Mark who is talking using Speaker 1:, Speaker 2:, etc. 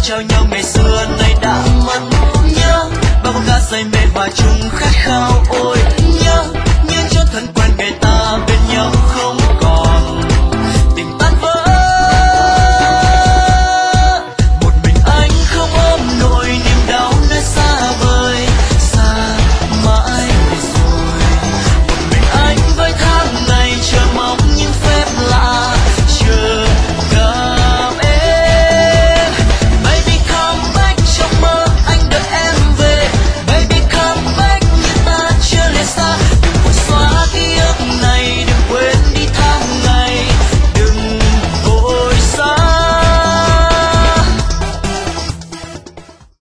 Speaker 1: trao nhau ngày xưa nay đã mất. Nhớ bao con gái say mê hòa chung khát khao, ôi